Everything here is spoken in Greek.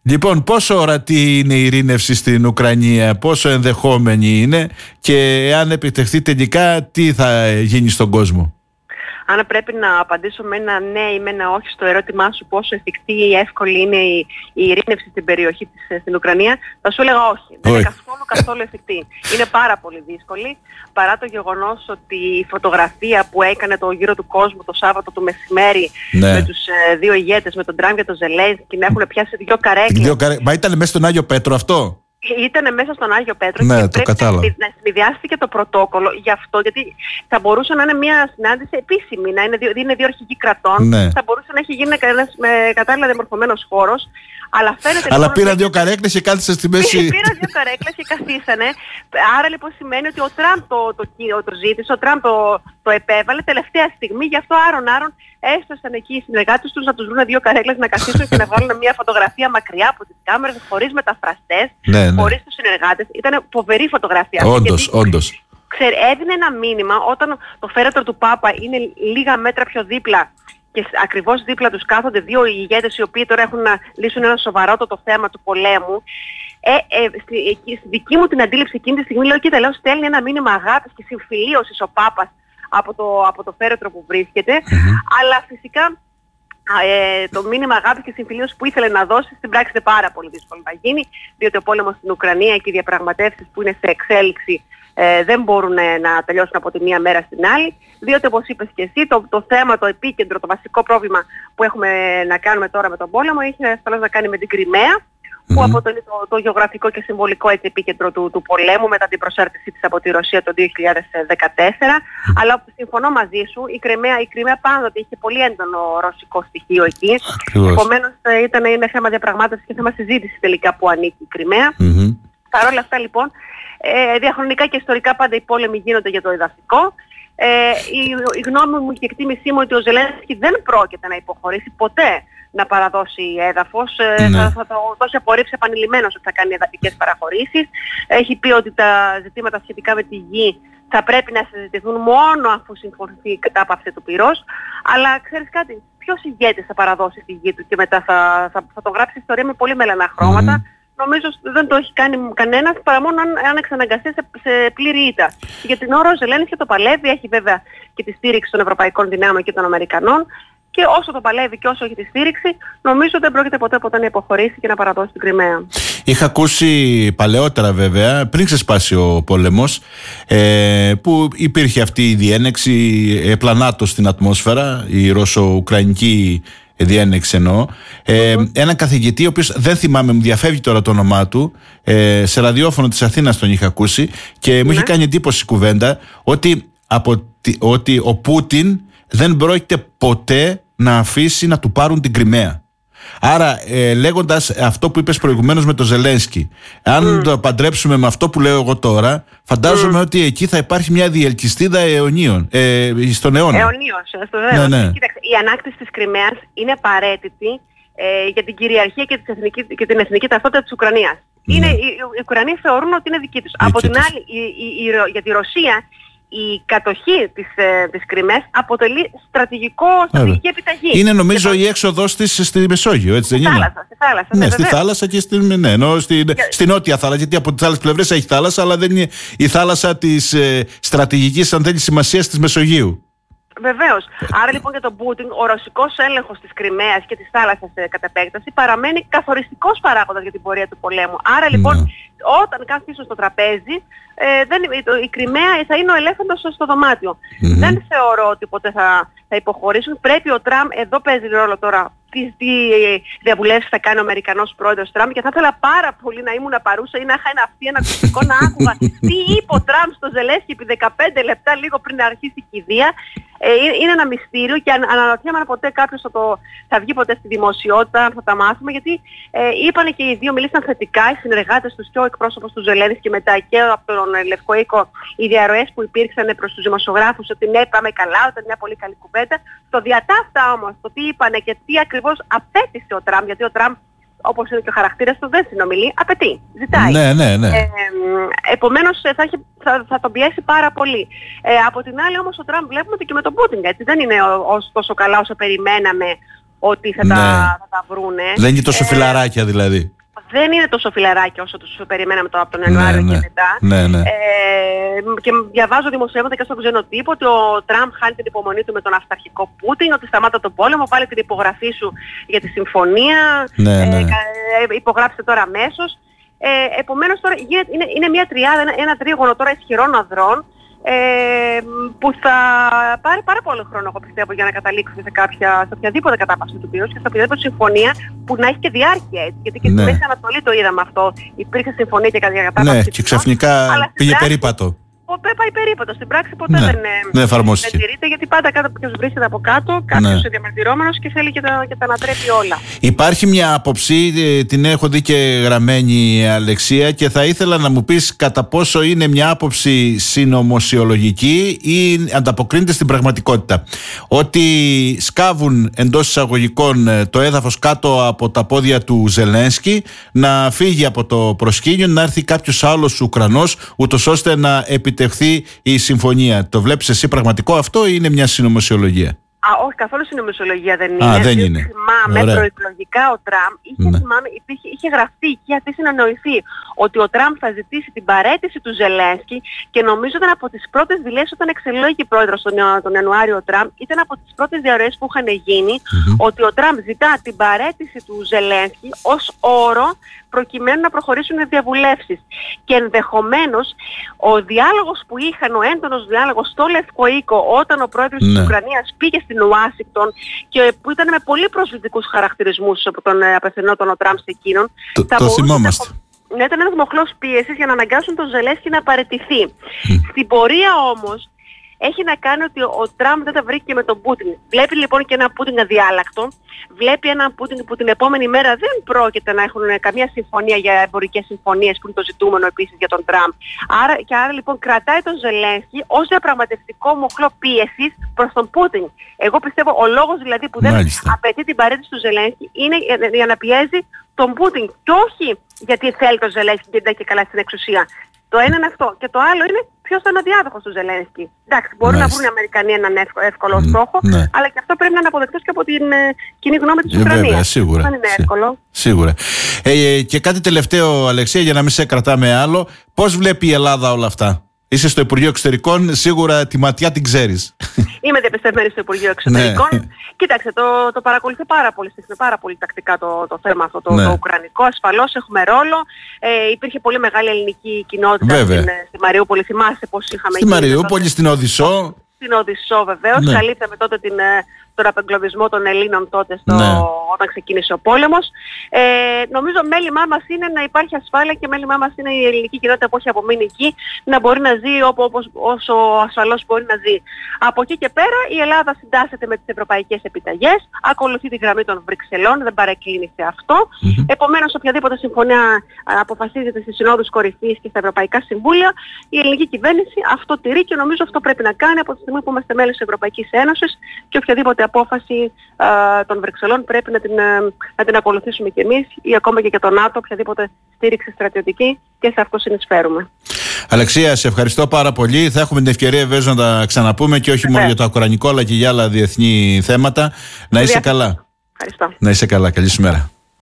Λοιπόν, πόσο ορατή είναι η ειρήνευση στην Ουκρανία, πόσο ενδεχόμενη είναι και αν επιτευχθεί τελικά, τι θα γίνει στον κόσμο? Αν πρέπει να απαντήσω με ένα ναι ή με ένα όχι στο ερώτημά σου πόσο εφικτή ή εύκολη είναι η ειρήνευση στην περιοχή στην Ουκρανία, θα σου έλεγα όχι. Δεν είναι καθόλου εφικτή. Είναι πάρα πολύ δύσκολη, παρά το γεγονός ότι η φωτογραφία που έκανε το γύρο του κόσμου το Σάββατο το μεσημέρι, ναι, με τους δύο ηγέτες, με τον Τραμπ και τον Ζελένσκι, να έχουν πιάσει δύο καρέκλες. Μα ήταν μέσα στον Άγιο Πέτρο αυτό? Ήταν μέσα στον Άγιο Πέτρο, ναι, και πρέπει να συνδυάστηκε το πρωτόκολλο γι' αυτό, γιατί θα μπορούσε να είναι μια συνάντηση επίσημη, να είναι δύο αρχηγοί κρατών, ναι, θα μπορούσε να έχει γίνει με κατάλληλα διαμορφωμένος χώρος. Αλλά πήραν δύο καρέκλες και κάθισαν στη μέση. Πήραν δύο καρέκλες και καθίσανε. Άρα λοιπόν σημαίνει ότι ο Τραμπ το ζήτησε, ο Τραμπ το επέβαλε τελευταία στιγμή. Γι' αυτό άρον έστωσαν εκεί οι συνεργάτες τους να τους βρουν δύο καρέκλες να καθίσουν και να βγάλουν μια φωτογραφία μακριά από τις κάμερες, χωρίς μεταφραστές, ναι, χωρίς τους συνεργάτες. Ήταν φοβερή φωτογραφία. Όντως. Έδινε ένα μήνυμα όταν το φέρετρο του Πάπα είναι λίγα μέτρα πιο δίπλα. Και ακριβώς δίπλα τους κάθονται δύο ηγέτες οι οποίοι τώρα έχουν να λύσουν ένα σοβαρότατο θέμα του πολέμου. Στη δική μου την αντίληψη εκείνη τη στιγμή λέω, στέλνει ένα μήνυμα αγάπης και συμφιλίωσης ο Πάπας από το φέρετρο που βρίσκεται. Αλλά φυσικά το μήνυμα αγάπης και συμφιλίωσης που ήθελε να δώσει στην πράξη είναι πάρα πολύ δύσκολο να γίνει, διότι ο πόλεμος στην Ουκρανία και οι διαπραγματεύσεις που είναι σε εξέλιξη δεν μπορούν να τελειώσουν από τη μία μέρα στην άλλη, διότι όπως είπες και εσύ, το θέμα, το επίκεντρο, το βασικό πρόβλημα που έχουμε να κάνουμε τώρα με τον πόλεμο έχει ασφαλώς να κάνει με την Κριμαία, που αποτελεί το γεωγραφικό και συμβολικό επίκεντρο του πολέμου μετά την προσάρτησή της από τη Ρωσία το 2014. Αλλά συμφωνώ μαζί σου, η Κριμαία πάντοτε είχε πολύ έντονο ρωσικό στοιχείο εκεί. Επομένως είναι θέμα διαπραγμάτευσης και θέμα συζήτησης τελικά που ανήκει η Κριμαία. Παρ' όλα αυτά λοιπόν, διαχρονικά και ιστορικά πάντα οι πόλεμοι γίνονται για το εδαφικό. Η γνώμη μου και η εκτίμησή μου ότι ο Ζελένσκι δεν πρόκειται να υποχωρήσει ποτέ να παραδώσει έδαφος. Θα το έχει απορρίψει επανειλημμένως ότι θα κάνει εδαφικές παραχωρήσεις. Έχει πει ότι τα ζητήματα σχετικά με τη γη θα πρέπει να συζητηθούν μόνο αφού συμφωνηθεί η κατάπαυση του πυρός. Αλλά ξέρεις κάτι, ποιος ηγέτης θα παραδώσει τη γη του και μετά θα το γράψει ιστορία με πολύ μελανά χρώματα. Νομίζω δεν το έχει κάνει κανένας παρά μόνο αν εξαναγκαστεί σε πλήρη ήττα. Για την ώρα ο Ζελένσκι το παλεύει, έχει βέβαια και τη στήριξη των ευρωπαϊκών δυνάμεων και των Αμερικανών και όσο το παλεύει και όσο έχει τη στήριξη, νομίζω δεν πρόκειται ποτέ να υποχωρήσει και να παραδώσει την Κριμαία. Είχα ακούσει παλαιότερα βέβαια, πριν ξεσπάσει ο πόλεμος, που υπήρχε αυτή η διένεξη πλανάτος στην ατμόσφαιρα, η ρωσο-ουκρανική διένεξη εννοώ, έναν καθηγητή ο οποίος δεν θυμάμαι, μου διαφεύγει τώρα το όνομά του, σε ραδιόφωνο της Αθήνας τον είχα ακούσει και μου είχε κάνει εντύπωση η κουβέντα ότι ο Πούτιν δεν πρόκειται ποτέ να αφήσει να του πάρουν την Κριμαία. Άρα λέγοντας αυτό που είπες προηγουμένως με τον Ζελένσκι, αν το παντρέψουμε με αυτό που λέω εγώ τώρα, φαντάζομαι ότι εκεί θα υπάρχει μια διελκυστίδα αιωνίων, στον αιώνα. Ναι. Κοίταξε, η ανάκτηση της Κριμαίας είναι απαραίτητη για την κυριαρχία και την εθνική ταυτότητα της Ουκρανίας. Οι Ουκρανοί θεωρούν ότι είναι δική τους. Από την άλλη, για τη Ρωσία, η κατοχή της Κριμαίας αποτελεί στρατηγική επιταγή. Είναι νομίζω η έξοδος της στη Μεσόγειο, έτσι δεν είναι? Στη θάλασσα. Ναι, στη θάλασσα και στη νότια θάλασσα, γιατί από τις άλλες πλευρές έχει θάλασσα, αλλά δεν είναι η θάλασσα της στρατηγικής, αν θέλει, σημασίας της Μεσογείου. Βεβαίως. Άρα λοιπόν για τον Πούτιν ο ρωσικός έλεγχος της Κριμαίας και της θάλασσας κατ' επέκταση παραμένει καθοριστικός παράγοντας για την πορεία του πολέμου. Άρα λοιπόν όταν κάθισαν στο τραπέζι η Κριμαία θα είναι ο ελέφαντας στο δωμάτιο. Δεν θεωρώ ότι ποτέ θα υποχωρήσουν. Πρέπει ο Τραμπ, εδώ παίζει ρόλο τώρα τι διαβουλεύσεις θα κάνει ο Αμερικανός πρόεδρος Τραμπ και θα ήθελα πάρα πολύ να ήμουν παρούσα ή να είχα ένα ακουστικό να άκουγα τι είπε ο Τραμπ στο Ζελένσκι επί 15 λεπτά λίγο πριν αρχίσει η κηδεία. Είναι ένα μυστήριο και αναρωτιέμαι αν ποτέ κάποιος θα βγει ποτέ στη δημοσιότητα, αν θα τα μάθουμε, γιατί είπανε και οι δύο, μιλήσαν θετικά, οι συνεργάτες τους και ο εκπρόσωπος του Ζελένσκι μετά και από τον Λευκό Οίκο, οι διαρροές που υπήρξαν προς τους δημοσιογράφους ότι ναι, πάμε καλά, ήταν μια πολύ καλή κουβέντα. Στο διατάφτα όμως, το τι είπανε και τι ακριβώς απέτησε ο Τραμπ, γιατί ο Τραμπ, όπως είναι και ο χαρακτήρας του, δεν συνομιλεί, απαιτεί, ζητάει. Ναι. Επομένως θα τον πιέσει πάρα πολύ. Από την άλλη όμως ο Τραμπ βλέπουμε ότι και με τον Πούτιν, έτσι, δεν είναι τόσο καλά όσο περιμέναμε ότι θα τα βρούνε. Δεν είναι τόσο φιλαράκια δηλαδή. δεν είναι τόσο φιλαράκια όσο τους περιμέναμε από τον Ιανουάριο και μετά. Και διαβάζω δημοσιεύματα και στον ξενοτύπο ότι ο Τραμπ χάνει την υπομονή του με τον αυταρχικό Πούτιν, ότι σταμάτα τον πόλεμο, βάλε την υπογραφή σου για τη συμφωνία, υπογράψτε τώρα αμέσως. Επομένως τώρα είναι μια τριάδα, ένα τρίγωνο τώρα ισχυρών αδρών, που θα πάρει πάρα πολύ χρόνο, εγώ πιστεύω, για να καταλήξουμε σε οποιαδήποτε κατάπαυση του πυρός και σε οποιαδήποτε συμφωνία που να έχει και διάρκεια, έτσι. Γιατί και στη Μέση Ανατολή το είδαμε αυτό. Υπήρχε συμφωνία και κατάπαυση. Ναι, και ξαφνικά πήγε περίπατο. Πάει περίπατο. Στην πράξη ποτέ δεν εφαρμόστηκε. Γιατί πάντα κάποιος βρίσκεται από κάτω, κάποιος διαμαρτυρόμενος και θέλει και τα ανατρέπει όλα. Υπάρχει μια άποψη, την έχω δει και γραμμένη, Αλεξία, και θα ήθελα να μου πεις κατά πόσο είναι μια άποψη συνωμοσιολογική ή ανταποκρίνεται στην πραγματικότητα. Ότι σκάβουν εντός εισαγωγικών το έδαφος κάτω από τα πόδια του Ζελένσκι, να φύγει από το προσκήνιο, να έρθει κάποιος άλλος Ουκρανός, ούτως ώστε να επιτευχθεί η συμφωνία. Το βλέπεις εσύ πραγματικό αυτό ή είναι μια συνωμοσιολογία? Όχι, καθόλου συνωμοσιολογία δεν είναι. Δεν είναι. Θυμάμαι προεκλογικά ο Τραμπ είχε γραφτεί και είχε συνεννοηθεί ότι ο Τραμπ θα ζητήσει την παραίτηση του Ζελένσκι και νομίζω ήταν από τις πρώτες δηλώσεις όταν εξελέγει πρόεδρος τον Ιανουάριο ο Τραμπ, ήταν από τις πρώτες διαρροές που είχαν γίνει ότι ο Τραμπ ζητά την παραίτηση του Ζελένσκι ως όρο προκειμένου να προχωρήσουν οι διαβουλεύσεις. Και ενδεχομένως ο διάλογος που είχαν, ο έντονος διάλογος στο Λευκό Οίκο όταν ο πρόεδρος της Ουκρανίας πήγε στην Ουάσιγκτον και που ήταν με πολύ προσβλητικούς χαρακτηρισμούς από τον απευθυνόταν ο Τραμπ σε εκείνον, το θυμόμαστε. Ναι, ήταν ένας μοχλός πίεσης για να αναγκάσουν τον Ζελένσκι να παραιτηθεί. Στην πορεία όμως έχει να κάνει ότι ο Τραμπ δεν τα βρήκε με τον Πούτιν. Βλέπει λοιπόν και ένα Πούτιν αδιάλακτο. Βλέπει έναν Πούτιν που την επόμενη μέρα δεν πρόκειται να έχουν καμία συμφωνία για εμπορικές συμφωνίες που είναι το ζητούμενο επίσης για τον Τραμπ. Άρα λοιπόν κρατάει τον Ζελένσκι ως διαπραγματευτικό μοχλό πίεσης προς τον Πούτιν. Εγώ πιστεύω ο λόγος δηλαδή που δεν απαιτεί την παρέτηση του Ζελένσκι είναι για να πιέζει τον Πούτιν και όχι γιατί θέλει τον Ζελένσκι και δεν είναι και καλά στην εξουσία. Το ένα είναι αυτό. Και το άλλο είναι ποιος θα είναι ο διάδοχος του Ζελένσκι. Εντάξει, μπορούν να βρουν οι Αμερικανοί έναν εύκολο στόχο, αλλά και αυτό πρέπει να είναι αποδεκτός και από την κοινή γνώμη της Ουκρανίας. Βέβαια, σίγουρα. Δεν είναι εύκολο. Σίγουρα. Και κάτι τελευταίο, Αλεξία, για να μην σε κρατάμε άλλο. Πώς βλέπει η Ελλάδα όλα αυτά? Είσαι στο Υπουργείο Εξωτερικών, σίγουρα τη ματιά την ξέρεις. Είμαι διαπιστευμένη στο Υπουργείο Εξωτερικών. Κοίταξε, το παρακολουθεί πάρα πολύ τακτικά το θέμα αυτό το ουκρανικό. Ασφαλώς έχουμε ρόλο. Υπήρχε πολύ μεγάλη ελληνική κοινότητα στη Μαριούπολη. Θυμάσαι πώς είχαμε στη Μαριούπολη, στην Οδυσσό. Στην Οδυσσό βεβαίως. Καλύπταμε τότε τον απεγκλωβισμό των Ελλήνων τότε όταν ξεκίνησε ο πόλεμος. Νομίζω μέλημά μας είναι να υπάρχει ασφάλεια και μέλημά μας είναι η ελληνική κοινότητα που έχει απομείνει εκεί να μπορεί να ζει όσο ασφαλώς μπορεί να ζει. Από εκεί και πέρα η Ελλάδα συντάσσεται με τις ευρωπαϊκές επιταγές, ακολουθεί τη γραμμή των Βρυξελών, δεν παρεκκλίνει σε αυτό. Επομένως οποιαδήποτε συμφωνία αποφασίζεται στις συνόδους κορυφής και στα ευρωπαϊκά συμβούλια, η ελληνική κυβέρνηση αυτό τηρεί και νομίζω αυτό πρέπει να κάνει από τη στιγμή που είμαστε μέλη της Ευρωπαϊκής Ένωσης και οποιαδήποτε απόφαση των Βρυξελών πρέπει να την ακολουθήσουμε κι εμείς ή ακόμα και για το ΝΑΤΟ, οποιαδήποτε στήριξη στρατιωτική και σε αυτό συνεισφέρουμε. Αλεξία, σε ευχαριστώ πάρα πολύ. Θα έχουμε την ευκαιρία βέβαια να τα ξαναπούμε και όχι μόνο για το ουκρανικό αλλά και για άλλα διεθνή θέματα. Να είσαι καλά. Ευχαριστώ. Να είσαι καλά. Καλή σου μέρα.